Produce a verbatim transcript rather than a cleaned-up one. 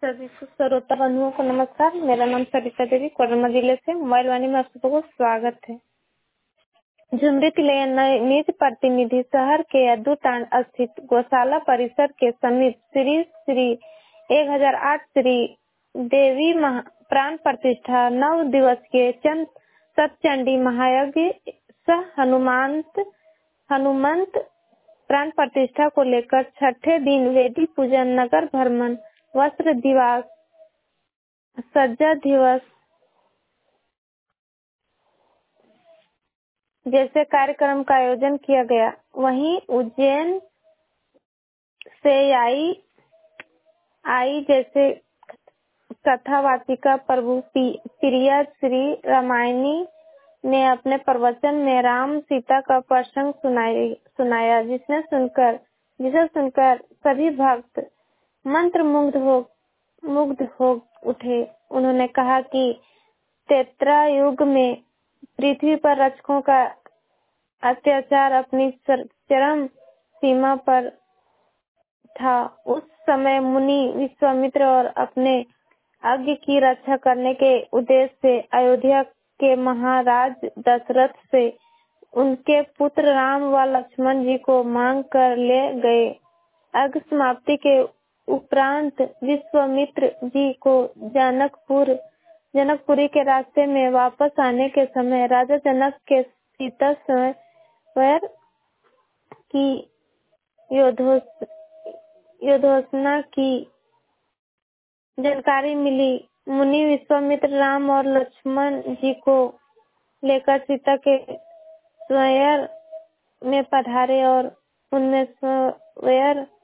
सभी श्रोता बंधुओं को नमस्कार। मेरा नाम सरिता देवी कोडरमा जिले से मोबाइल वाणी में आप सबको स्वागत है। झुमरी तिलैया निज प्रतिनिधि शहर के अद्दूतांड स्थित गौशाला परिसर के समीप श्री श्री एक हजार आठ श्री देवी महा प्राण प्रतिष्ठा नौ दिवसीय चंद सतचंडी महायज्ञ सह हनुमंत हनुमंत प्राण प्रतिष्ठा को लेकर छठे दिन वेदी पूजन, नगर भ्रमण, वस्त्र दिवस, सज्जा दिवस जैसे कार्यक्रम का आयोजन किया गया। वहीं उज्जैन से आई आई जैसे कथावाचिका प्रभु प्रिया श्री रामायणी ने अपने प्रवचन में राम सीता का प्रसंग सुनाया, जिसने सुनकर जिसे सुनकर सभी भक्त मंत्र मुग्ध हो मुग्ध हो उठे। उन्होंने कहा कि त्रेता युग में पृथ्वी पर रक्षकों का अत्याचार अपनी चरम सीमा पर था। उस समय मुनि विश्वामित्र और अपने आज्ञा की रक्षा करने के उद्देश्य से अयोध्या के महाराज दशरथ से उनके पुत्र राम व लक्ष्मण जी को मांग कर ले गए। यज्ञ समाप्ति के उपरांत विश्वामित्र जी को जनकपुर जनकपुरी के रास्ते में वापस आने के समय राजा जनक के सीता स्वयं की योद्धोषणा की जानकारी मिली। मुनि विश्वामित्र राम और लक्ष्मण जी को लेकर सीता के स्वयं में पधारे और उनमें स्वयं